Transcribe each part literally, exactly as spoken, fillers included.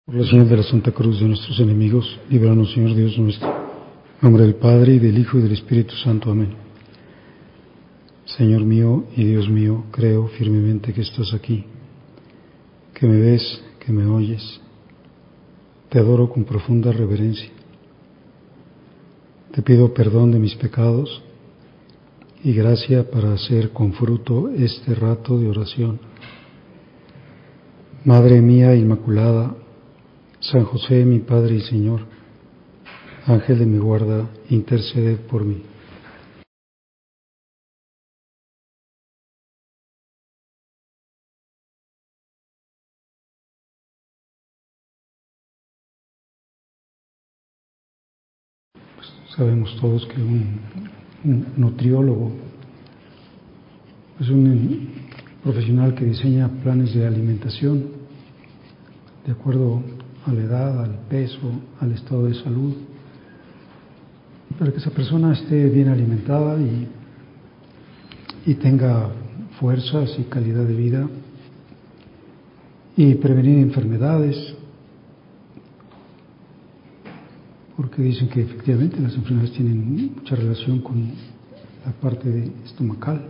Por la señal de la Santa Cruz de nuestros enemigos, líbranos, Señor Dios nuestro. En nombre del Padre, y del Hijo, y del Espíritu Santo. Amén. Señor mío y Dios mío, creo firmemente que estás aquí, que me ves, que me oyes. Te adoro con profunda reverencia. Te pido perdón de mis pecados y gracia para hacer con fruto este rato de oración. Madre mía Inmaculada, San José, mi Padre y Señor, Ángel de mi guarda, interceded por mí. Pues sabemos todos que un, un nutriólogo es un profesional que diseña planes de alimentación de acuerdo a la edad, al peso, al estado de salud, para que esa persona esté bien alimentada y, y tenga fuerzas y calidad de vida y prevenir enfermedades, porque dicen que efectivamente las enfermedades tienen mucha relación con la parte de estomacal.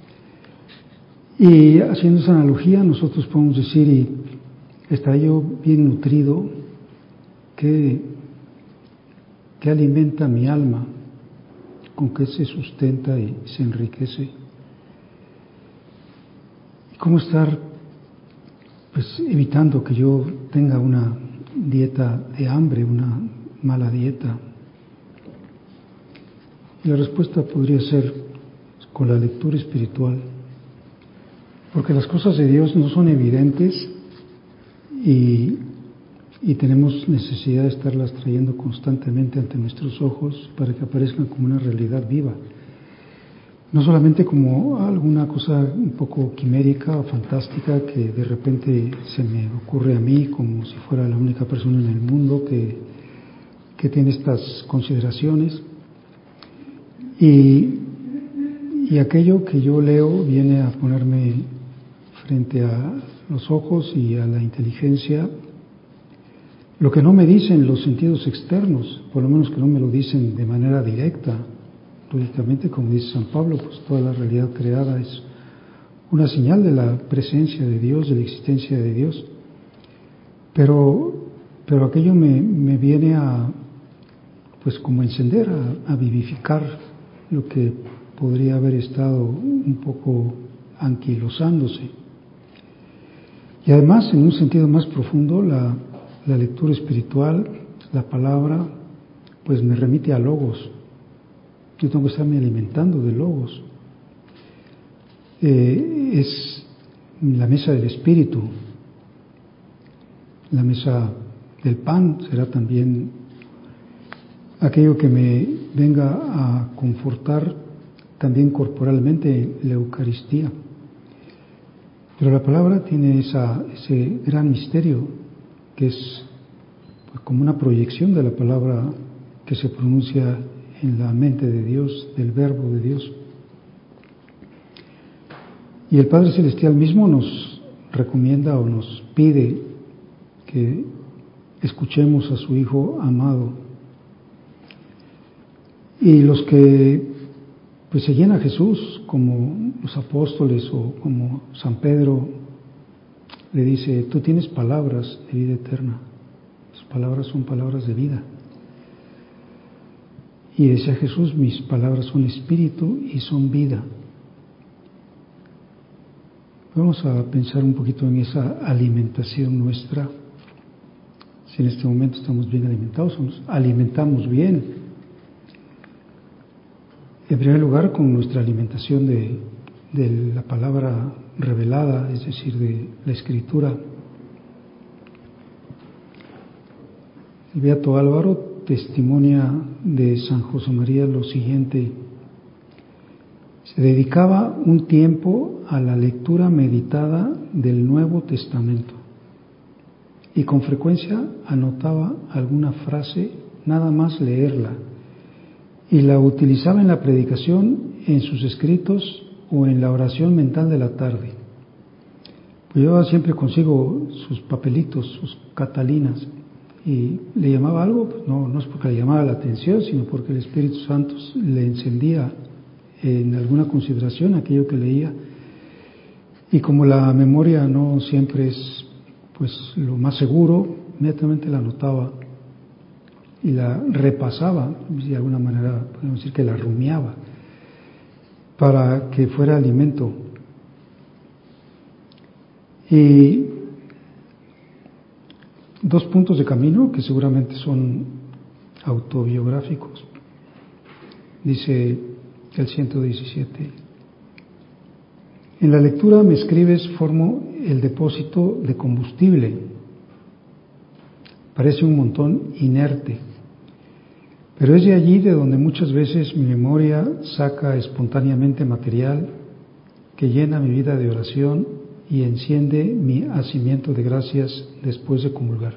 Y haciendo esa analogía, nosotros podemos decir, y estaré yo bien nutrido, que, que alimenta mi alma, con que se sustenta y se enriquece. Y cómo estar pues evitando que yo tenga una dieta de hambre, una mala dieta. Y la respuesta podría ser con la lectura espiritual, porque las cosas de Dios no son evidentes y, y tenemos necesidad de estarlas trayendo constantemente ante nuestros ojos para que aparezcan como una realidad viva. No solamente como alguna cosa un poco quimérica o fantástica que de repente se me ocurre a mí como si fuera la única persona en el mundo que, que tiene estas consideraciones. Y, y aquello que yo leo viene a ponerme frente a los ojos y a la inteligencia lo que no me dicen los sentidos externos, por lo menos que no me lo dicen de manera directa. Lógicamente, como dice San Pablo, pues toda la realidad creada es una señal de la presencia de Dios, de la existencia de Dios. Pero, pero aquello me, me viene a, pues como a encender, a, a vivificar lo que podría haber estado un poco anquilosándose. Y además, en un sentido más profundo, la, la lectura espiritual, la palabra, pues me remite a logos. Yo tengo que estarme alimentando de logos. Eh, es la mesa del espíritu, la mesa del pan será también aquello que me venga a confortar también corporalmente, la Eucaristía. Pero la palabra tiene esa, ese gran misterio que es pues, como una proyección de la palabra que se pronuncia en la mente de Dios, del Verbo de Dios. Y el Padre Celestial mismo nos recomienda o nos pide que escuchemos a su Hijo amado. Y los que pues seguían a Jesús, como los apóstoles o como San Pedro, le dice, tú tienes palabras de vida eterna. Tus palabras son palabras de vida. Y decía Jesús, mis palabras son espíritu y son vida. Vamos a pensar un poquito en esa alimentación nuestra. Si en este momento estamos bien alimentados, nos alimentamos bien. En primer lugar, con nuestra alimentación de, de la palabra revelada, es decir, de la Escritura. El Beato Álvaro testimonia de San José María lo siguiente: se dedicaba un tiempo a la lectura meditada del Nuevo Testamento y con frecuencia anotaba alguna frase, nada más leerla, y la utilizaba en la predicación, en sus escritos o en la oración mental de la tarde. Pues llevaba siempre consigo sus papelitos, sus catalinas, y le llamaba algo, pues no, no es porque le llamaba la atención, sino porque el Espíritu Santo le encendía en alguna consideración aquello que leía. Y como la memoria no siempre es pues lo más seguro, inmediatamente la anotaba y la repasaba, de alguna manera podemos decir que la rumiaba, para que fuera alimento. Y dos puntos de camino que seguramente son autobiográficos. Dice el ciento diecisiete: en la lectura me escribes, formo el depósito de combustible. Parece un montón inerte, pero es de allí de donde muchas veces mi memoria saca espontáneamente material que llena mi vida de oración y enciende mi hacimiento de gracias después de comulgar.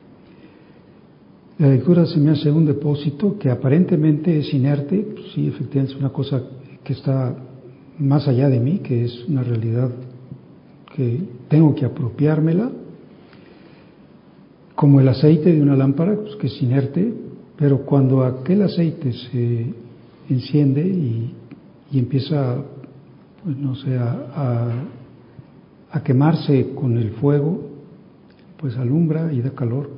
La lectura se me hace un depósito que aparentemente es inerte, pues sí, efectivamente es una cosa que está más allá de mí, que es una realidad que tengo que apropiármela, como el aceite de una lámpara, pues que es inerte, pero cuando aquel aceite se enciende y, y empieza, pues no sé, a, a, a quemarse con el fuego, pues alumbra y da calor.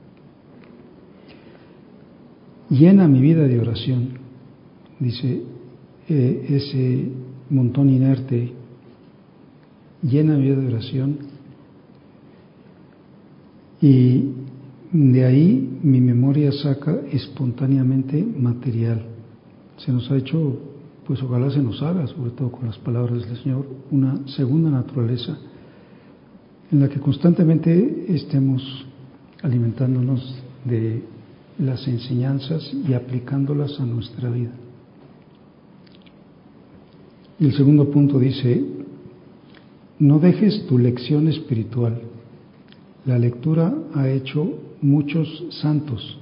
Llena mi vida de oración, dice eh, ese montón inerte, llena mi vida de oración, y de ahí mi memoria saca espontáneamente material. Se nos ha hecho, pues ojalá se nos haga, sobre todo con las palabras del Señor, una segunda naturaleza en la que constantemente estemos alimentándonos de las enseñanzas y aplicándolas a nuestra vida. Y el segundo punto dice: no dejes tu lección espiritual. La lectura ha hecho muchos santos.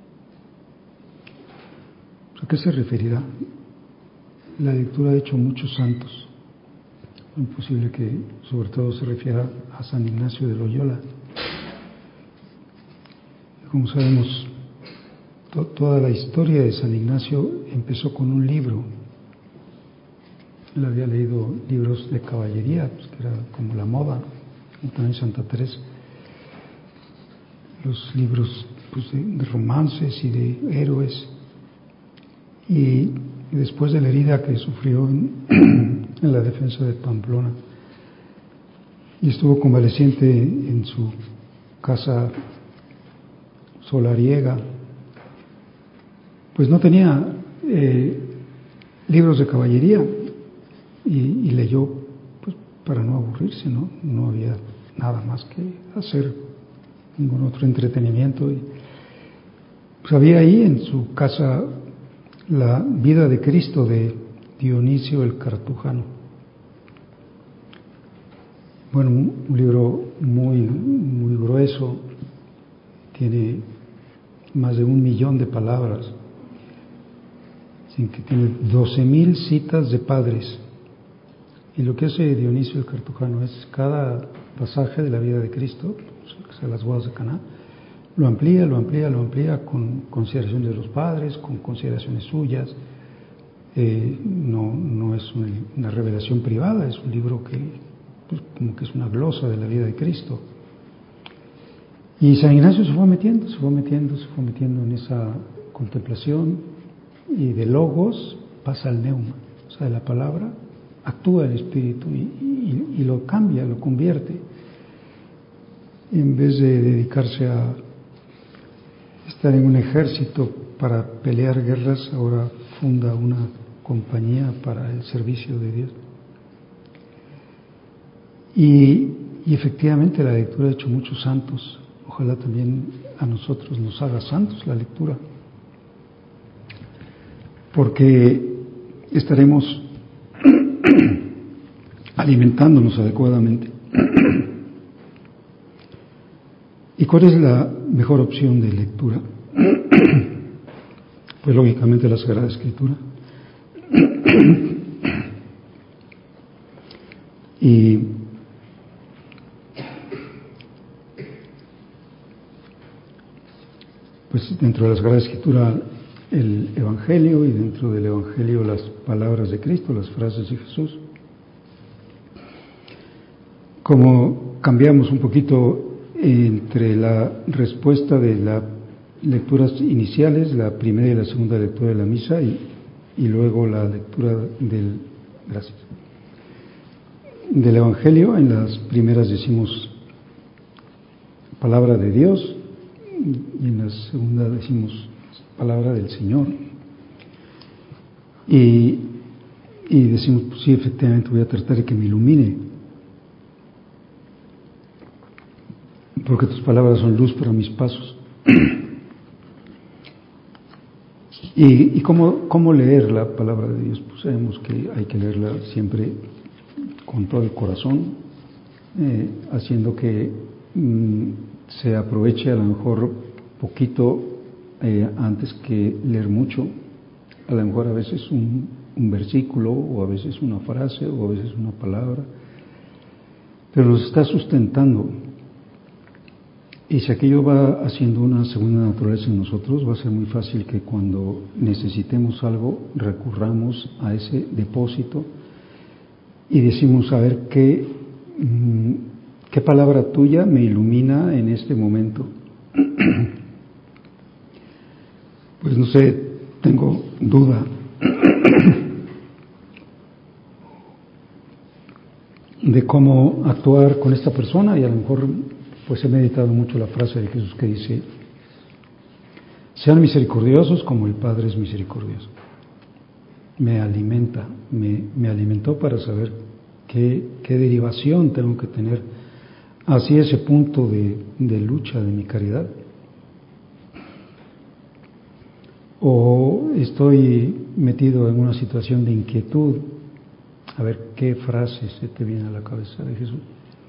¿A qué se referirá? La lectura ha hecho muchos santos. Es posible que sobre todo se refiera a San Ignacio de Loyola. Como sabemos, to- toda la historia de San Ignacio empezó con un libro. Él había leído libros de caballería, pues, que era como la moda, y también Santa Teresa. Los libros pues, de, de romances y de héroes. Y después de la herida que sufrió en, en la defensa de Pamplona, y estuvo convaleciente en su casa solariega, pues no tenía eh, libros de caballería, y, y leyó pues, para no aburrirse, ¿no? No había nada más que hacer, ningún otro entretenimiento. Y, pues había ahí en su casa la vida de Cristo de Dionisio el Cartujano. Bueno, un, un libro muy, muy grueso, tiene más de un millón de palabras, sin que tiene doce mil citas de padres. Y lo que hace Dionisio el Cartujano es cada pasaje de la vida de Cristo, o sea, las bodas de Caná, lo amplía, lo amplía, lo amplía con consideraciones de los padres, con consideraciones suyas. Eh, no, no es una, una revelación privada, es un libro que pues, como que es una glosa de la vida de Cristo. Y San Ignacio se fue metiendo, se fue metiendo, se fue metiendo en esa contemplación, y de logos pasa al neuma, o sea, de la palabra actúa el Espíritu y, y, y lo cambia, lo convierte. En vez de dedicarse a estar en un ejército para pelear guerras, ahora funda una compañía para el servicio de Dios. Y, y efectivamente la lectura ha hecho muchos santos. Ojalá también a nosotros nos haga santos la lectura, porque estaremos alimentándonos adecuadamente. ¿Y cuál es la mejor opción de lectura? Pues lógicamente la Sagrada Escritura. Y pues dentro de la Sagrada Escritura el Evangelio y dentro del Evangelio las palabras de Cristo, las frases de Jesús. Como cambiamos un poquito entre la respuesta de las lecturas iniciales, la primera y la segunda lectura de la misa y, y luego la lectura del, gracias, del Evangelio, en las primeras decimos palabra de Dios y en la segunda decimos palabra del Señor. Y, y decimos, pues sí, efectivamente voy a tratar de que me ilumine, porque tus palabras son luz para mis pasos. ¿Y, y cómo, cómo leer la palabra de Dios? Pues sabemos que hay que leerla siempre con todo el corazón, eh, haciendo que mmm, se aproveche a lo mejor poquito eh, antes que leer mucho, a lo mejor a veces un, un versículo o a veces una frase o a veces una palabra, pero nos está sustentando. Y si aquello va haciendo una segunda naturaleza en nosotros, va a ser muy fácil que cuando necesitemos algo recurramos a ese depósito y decimos, a ver, ¿qué, qué palabra tuya me ilumina en este momento? Pues no sé, tengo duda de cómo actuar con esta persona y a lo mejor pues he meditado mucho la frase de Jesús que dice, sean misericordiosos como el Padre es misericordioso. Me alimenta, me, me alimentó para saber qué, qué derivación tengo que tener hacia ese punto de, de lucha de mi caridad. O estoy metido en una situación de inquietud, a ver qué frase se te viene a la cabeza de Jesús.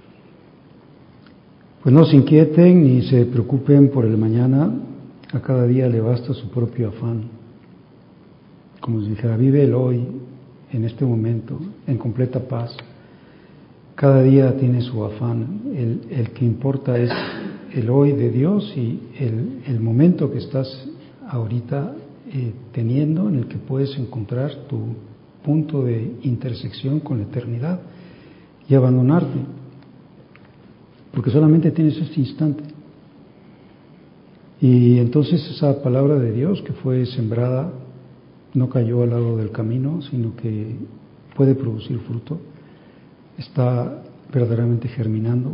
Pues no se inquieten ni se preocupen por el mañana, a cada día le basta su propio afán. Como si dijera, vive el hoy, en este momento, en completa paz. Cada día tiene su afán, el, el que importa es el hoy de Dios y el, el momento que estás ahorita eh, teniendo, en el que puedes encontrar tu punto de intersección con la eternidad y abandonarte. Porque solamente tienes este instante. Y entonces esa palabra de Dios que fue sembrada no cayó al lado del camino, sino que puede producir fruto, está verdaderamente germinando.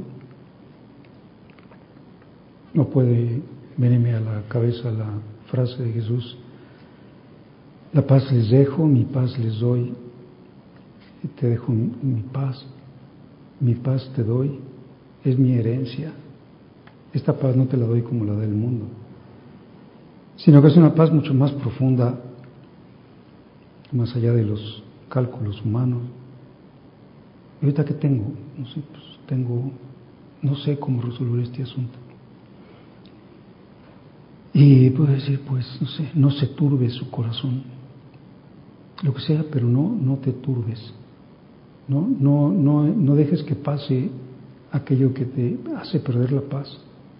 No puede venirme a la cabeza la frase de Jesús, la paz les dejo, mi paz les doy, te dejo mi paz, mi paz te doy. Es mi herencia. Esta paz no te la doy como la del mundo, sino que es una paz mucho más profunda, más allá de los cálculos humanos. ¿Y ahorita qué tengo? No sé, pues tengo, no sé cómo resolver este asunto. Y puedo decir, pues, no sé, no se turbe su corazón, lo que sea, pero no, no te turbes, no, no, no, no dejes que pase aquello que te hace perder la paz.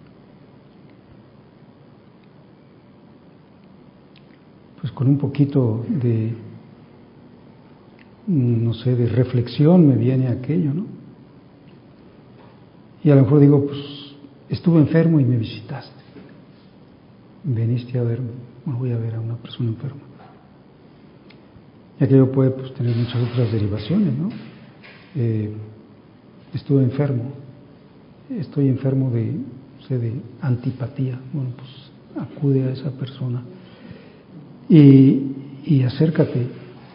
Pues con un poquito de, no sé, de reflexión me viene aquello, ¿no? Y a lo mejor digo, pues estuve enfermo y me visitaste, veniste a verme, bueno, voy a ver a una persona enferma. Y aquello puede pues tener muchas otras derivaciones, ¿no? Eh, estuve enfermo, estoy enfermo de, no sé, de antipatía, bueno, pues acude a esa persona y, y acércate.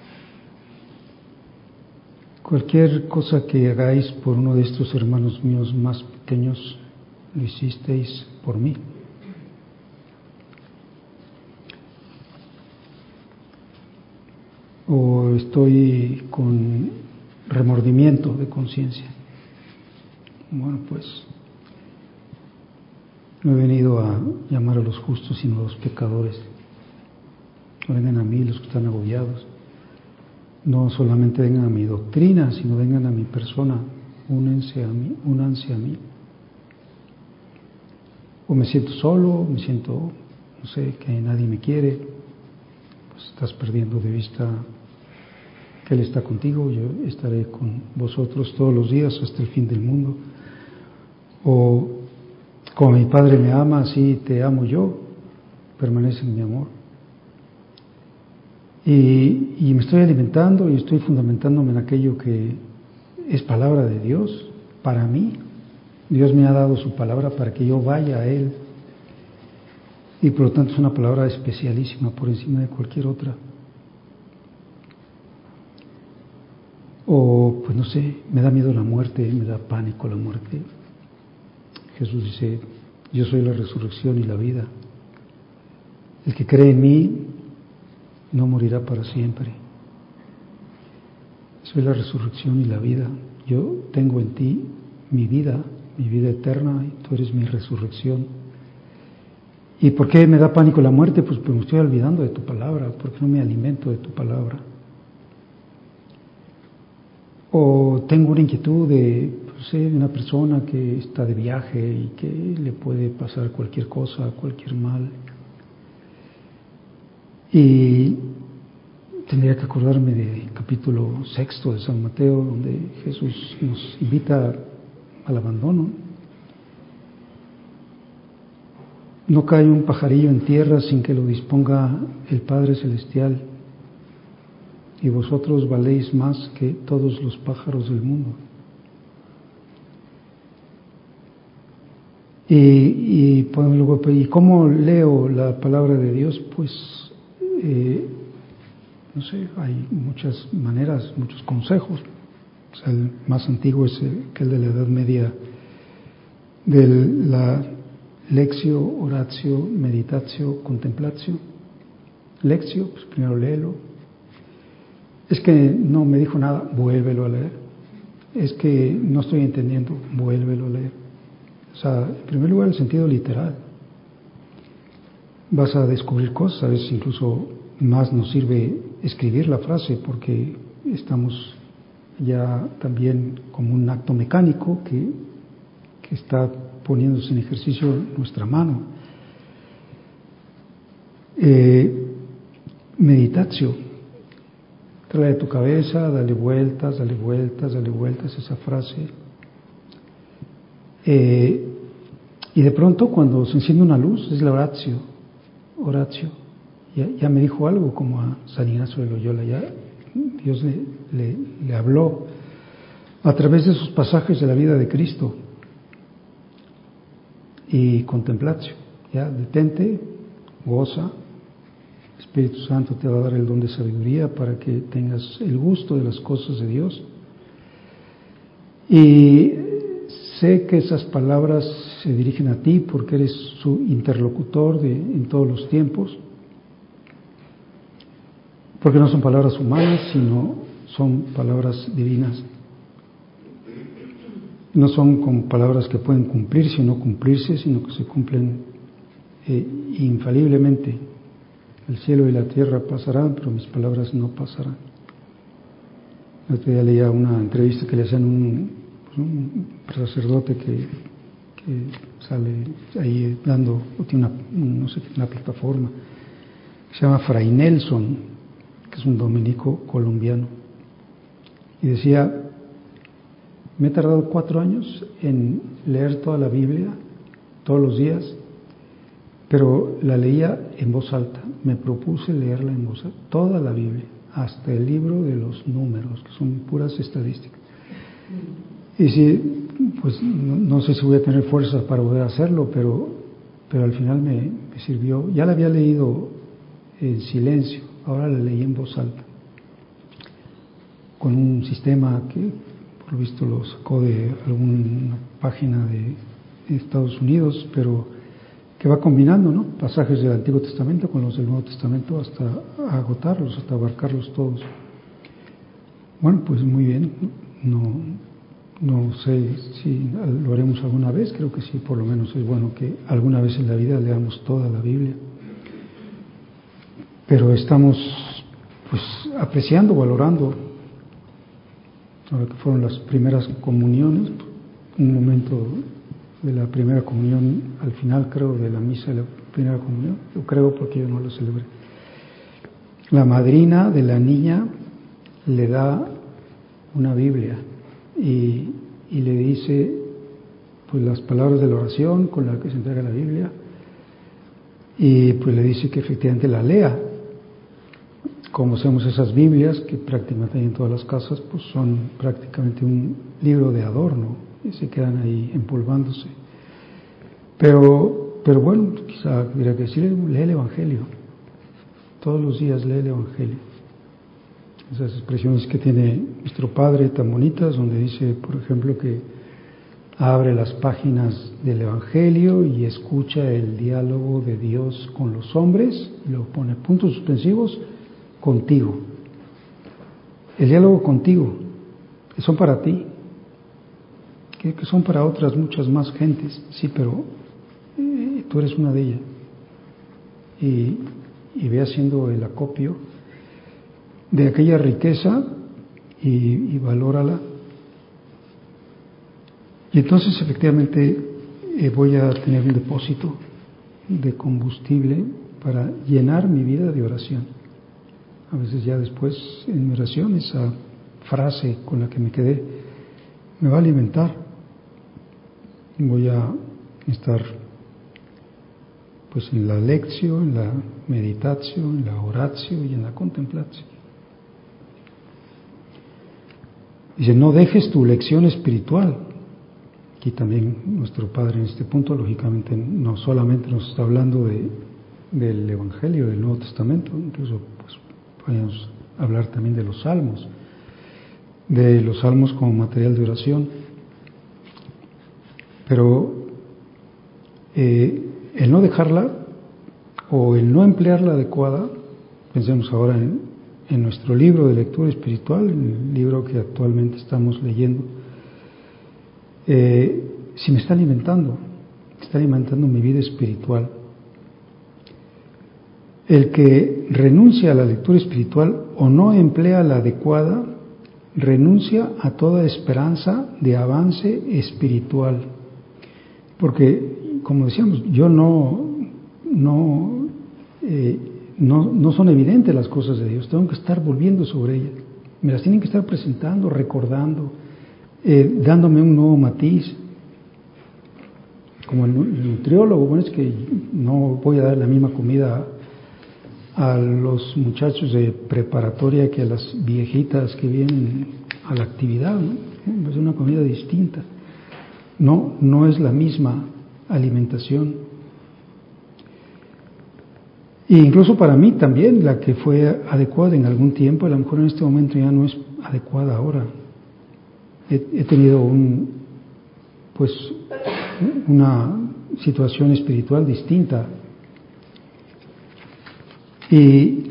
Cualquier cosa que hagáis por uno de estos hermanos míos más pequeños, lo hicisteis por mí. O estoy con remordimiento de conciencia. Bueno, pues no he venido a llamar a los justos, sino a los pecadores. No vengan a mí los que están agobiados. No solamente vengan a mi doctrina, sino vengan a mi persona. Únense a mí, únanse a mí. O me siento solo, me siento no sé, que nadie me quiere, pues estás perdiendo de vista que Él está contigo, yo estaré con vosotros todos los días hasta el fin del mundo. O como mi Padre me ama, así te amo yo, permanece en mi amor. Y, y me estoy alimentando y estoy fundamentándome en aquello que es palabra de Dios para mí. Dios me ha dado su palabra para que yo vaya a Él. Y por lo tanto es una palabra especialísima por encima de cualquier otra. O, pues no sé, me da miedo la muerte, me da pánico la muerte. Jesús dice, yo soy la resurrección y la vida. El que cree en mí no morirá para siempre. Soy la resurrección y la vida. Yo tengo en ti mi vida, mi vida eterna, y tú eres mi resurrección. ¿Y por qué me da pánico la muerte? Pues porque me estoy olvidando de tu palabra, porque no me alimento de tu palabra. O tengo una inquietud de, pues, sé, de una persona que está de viaje y que le puede pasar cualquier cosa, cualquier mal. Y tendría que acordarme del capítulo sexto de San Mateo, donde Jesús nos invita al abandono. No cae un pajarillo en tierra sin que lo disponga el Padre Celestial, y vosotros valéis más que todos los pájaros del mundo. Y, y, pues, ¿y cómo leo la palabra de Dios? Pues, eh, no sé, hay muchas maneras, muchos consejos. O sea, el más antiguo es el de la Edad Media, de la Lectio, Oratio, Meditatio, Contemplatio. Lectio, pues primero léelo. Es que no me dijo nada, vuélvelo a leer. Es que no estoy entendiendo, vuélvelo a leer. O sea, en primer lugar, el sentido literal. Vas a descubrir cosas, a veces incluso más nos sirve escribir la frase, porque estamos ya también como un acto mecánico que, que está poniéndose en ejercicio nuestra mano. Eh, meditatio. Trae a tu cabeza, dale vueltas, dale vueltas, dale vueltas esa frase. Eh, y de pronto cuando se enciende una luz, es la oratio, oratio. Ya, ya me dijo algo, como a San Ignacio de Loyola, ya Dios le, le, le habló a través de esos pasajes de la vida de Cristo. Y contemplatio, ya detente, goza. Espíritu Santo te va a dar el don de sabiduría para que tengas el gusto de las cosas de Dios. Y sé que esas palabras se dirigen a ti porque eres su interlocutor de, en todos los tiempos, porque no son palabras humanas, sino son palabras divinas. No son como palabras que pueden cumplirse o no cumplirse, sino que se cumplen eh, infaliblemente. El cielo y la tierra pasarán, pero mis palabras no pasarán. El otro día leía una entrevista que le hacían un, pues un sacerdote que, que sale ahí dando, tiene una, no sé, una plataforma, que se llama Fray Nelson, que es un dominico colombiano. Y decía, me he tardado cuatro años en leer toda la Biblia, todos los días, pero la leía en voz alta. Me propuse leerla en voz alta, toda la Biblia, hasta el libro de los números, que son puras estadísticas. Y sí, pues no, no sé si voy a tener fuerza para poder hacerlo, pero, pero al final me, me sirvió. Ya la había leído en silencio, ahora la leí en voz alta, con un sistema que por lo visto lo sacó de alguna página de Estados Unidos, pero que va combinando, ¿no?, pasajes del Antiguo Testamento con los del Nuevo Testamento hasta agotarlos, hasta abarcarlos todos. Bueno, pues muy bien, no, no sé si lo haremos alguna vez, creo que sí, por lo menos es bueno que alguna vez en la vida leamos toda la Biblia. Pero estamos pues apreciando, valorando, ahora que fueron las primeras comuniones, un momento de la primera comunión al final, creo, de la misa primera comunión. Yo creo porque yo no lo celebré. La madrina de la niña le da una Biblia y, y le dice pues las palabras de la oración con la que se entrega la Biblia, y pues le dice que efectivamente la lea. Como hacemos esas Biblias que prácticamente hay en todas las casas, pues son prácticamente un libro de adorno y se quedan ahí empolvándose. Pero, pero bueno, quizá habría que decirle, lee el Evangelio. Todos los días lee el Evangelio. Esas expresiones que tiene nuestro Padre tan bonitas, donde dice, por ejemplo, que abre las páginas del Evangelio y escucha el diálogo de Dios con los hombres, y lo pone puntos suspensivos, contigo. El diálogo contigo, que son para ti, que, que son para otras muchas más gentes, sí, pero eh, tú eres una de ellas. Y, y ve haciendo el acopio de aquella riqueza y, y valórala. Y entonces efectivamente eh, voy a tener un depósito de combustible para llenar mi vida de oración. A veces ya después en mi oración esa frase con la que me quedé me va a alimentar. Voy a estar pues en la lección, en la meditación, en la oratio y en la contemplación. Dice, no dejes tu lección espiritual. Aquí también nuestro Padre en este punto, lógicamente, no solamente nos está hablando de, del Evangelio, del Nuevo Testamento, incluso pues podemos hablar también de los Salmos, de los Salmos como material de oración. Pero eh, el no dejarla o el no emplearla adecuada, pensemos ahora en, en nuestro libro de lectura espiritual, en el libro que actualmente estamos leyendo, eh, si me está alimentando, está alimentando mi vida espiritual. El que renuncia a la lectura espiritual o no emplea la adecuada, renuncia a toda esperanza de avance espiritual. Porque, como decíamos, yo no, no, eh, no, no son evidentes las cosas de Dios, tengo que estar volviendo sobre ellas, me las tienen que estar presentando, recordando, eh, dándome un nuevo matiz. Como el, el nutriólogo, bueno, es que no voy a dar la misma comida a los muchachos de preparatoria que a las viejitas que vienen a la actividad, ¿no? Es una comida distinta. No, no es la misma alimentación. E incluso para mí también, la que fue adecuada en algún tiempo, a lo mejor en este momento ya no es adecuada ahora. He, he tenido un, pues, una situación espiritual distinta. Y,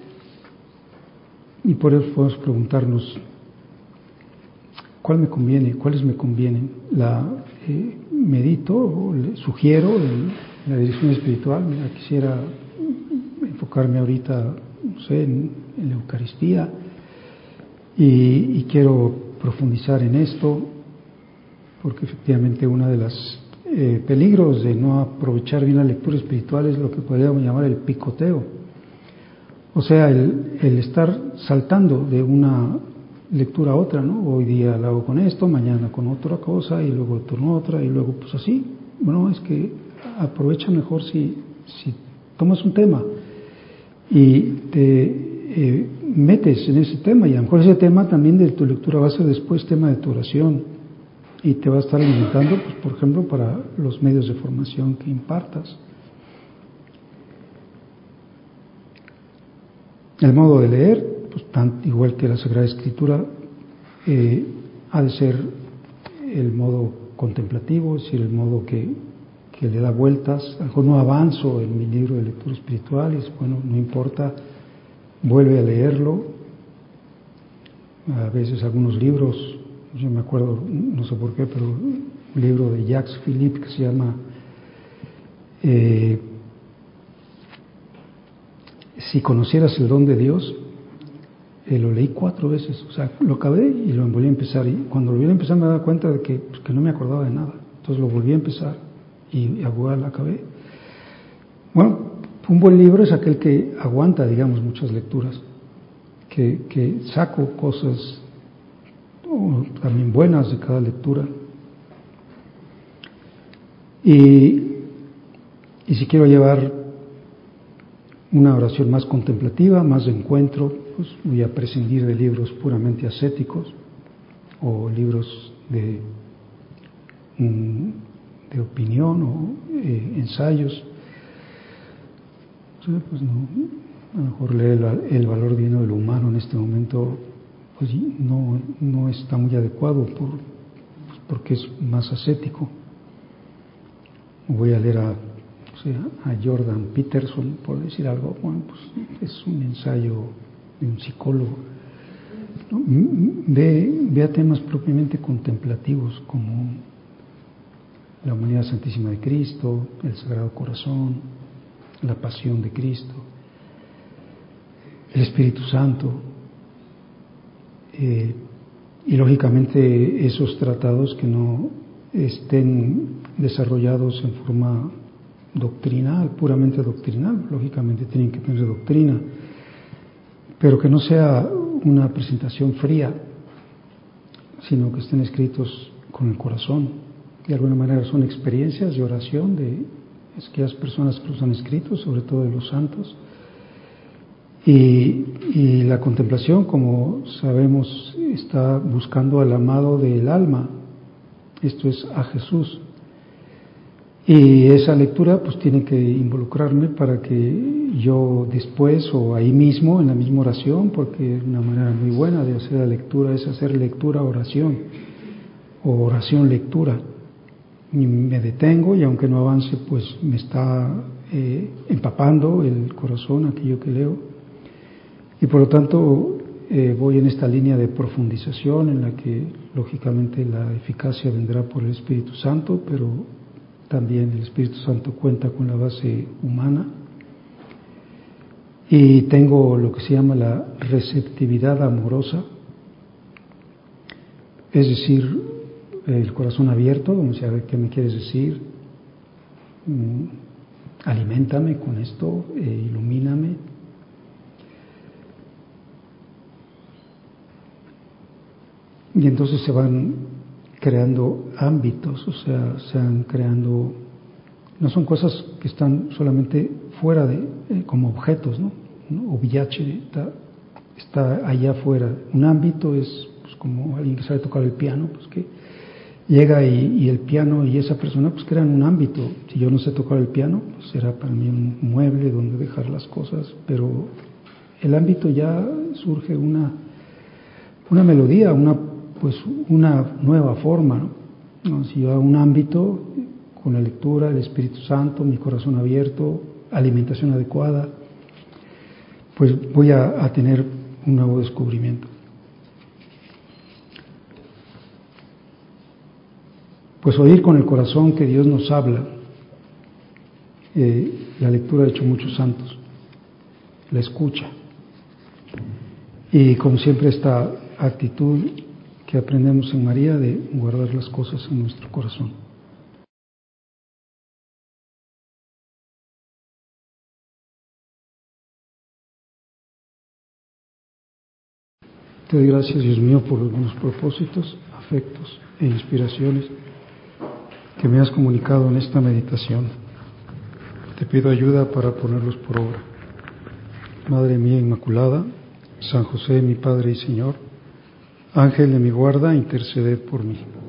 y por eso podemos preguntarnos, ¿cuál me conviene? ¿Cuáles me convienen? ¿La eh, medito o le sugiero en la dirección espiritual? Mira, quisiera enfocarme ahorita, no sé, en, en la Eucaristía y, y quiero profundizar en esto, porque efectivamente uno de los eh, peligros de no aprovechar bien la lectura espiritual es lo que podríamos llamar el picoteo. O sea, el, el estar saltando de una lectura a otra, ¿no? Hoy día la hago con esto, mañana con otra cosa, y luego turno otra, y luego pues así. Bueno, es que aprovecha mejor si, si tomas un tema y te eh, metes en ese tema, y a lo mejor ese tema también de tu lectura va a ser después tema de tu oración, y te va a estar alimentando, pues por ejemplo, para los medios de formación que impartas. El modo de leer, pues tan igual que la Sagrada Escritura, eh, ha de ser el modo contemplativo, es decir, el modo que, que le da vueltas. A lo mejor no avanzo en mi libro de lectura espiritual, y es, bueno, no importa, vuelve a leerlo. A veces algunos libros, yo me acuerdo, no sé por qué, pero un libro de Jacques Philippe que se llama eh, Si conocieras el don de Dios, eh, lo leí cuatro veces, o sea, lo acabé y lo volví a empezar, y cuando lo volví a empezar me daba cuenta de que, pues, que no me acordaba de nada, entonces lo volví a empezar y, y a jugar lo acabé. Bueno, un buen libro es aquel que aguanta, digamos, muchas lecturas, que, que saco cosas oh, también buenas de cada lectura. Y, y si quiero llevar una oración más contemplativa, más de encuentro, pues voy a prescindir de libros puramente ascéticos o libros de, de opinión o eh, ensayos. Pues no, a lo mejor leer el, el valor divino de lo humano en este momento pues no, no está muy adecuado por, pues porque es más ascético. Voy a leer a, o sea, a Jordan Peterson, por decir algo. Bueno, pues es un ensayo de un psicólogo. ¿No? Ve, ve a temas propiamente contemplativos como la humanidad santísima de Cristo, el Sagrado Corazón, la pasión de Cristo, el Espíritu Santo, eh, y lógicamente esos tratados que no estén desarrollados en forma doctrinal, puramente doctrinal, lógicamente tienen que tener doctrina, pero que no sea una presentación fría, sino que estén escritos con el corazón. De alguna manera son experiencias de oración de aquellas personas que los han escrito, sobre todo de los santos. Y, y la contemplación, como sabemos, está buscando al amado del alma, esto es a Jesús. Y esa lectura pues tiene que involucrarme para que yo después o ahí mismo, en la misma oración, porque una manera muy buena de hacer la lectura es hacer lectura-oración o oración-lectura. Y me detengo y aunque no avance pues me está eh, empapando el corazón aquello que leo y por lo tanto eh, voy en esta línea de profundización en la que lógicamente la eficacia vendrá por el Espíritu Santo, pero también el Espíritu Santo cuenta con la base humana y tengo lo que se llama la receptividad amorosa, es decir, el corazón abierto, vamos a ver qué me quieres decir, mm, aliméntame con esto, eh, ilumíname. Y entonces se van creando ámbitos, o sea, se van creando, no son cosas que están solamente fuera de, eh, como objetos, ¿no? ¿no? O villache, está, está allá afuera. Un ámbito es pues, como alguien que sabe tocar el piano, pues que llega y, y el piano y esa persona pues crean un ámbito. Si yo no sé tocar el piano, pues será para mí un mueble donde dejar las cosas, pero el ámbito ya surge una, una melodía, una pues una nueva forma, ¿no? ¿No? Si yo hago un ámbito con la lectura, el Espíritu Santo, mi corazón abierto, alimentación adecuada, pues voy a, a tener un nuevo descubrimiento. Pues oír con el corazón que Dios nos habla, eh, la lectura ha hecho muchos santos, la escucha. Y como siempre esta actitud que aprendemos en María de guardar las cosas en nuestro corazón. Te doy gracias, Dios mío, por algunos propósitos, afectos e inspiraciones que me has comunicado en esta meditación. Te pido ayuda para ponerlos por obra. Madre mía Inmaculada, San José, mi Padre y Señor, Ángel de mi guarda, interceded por mí.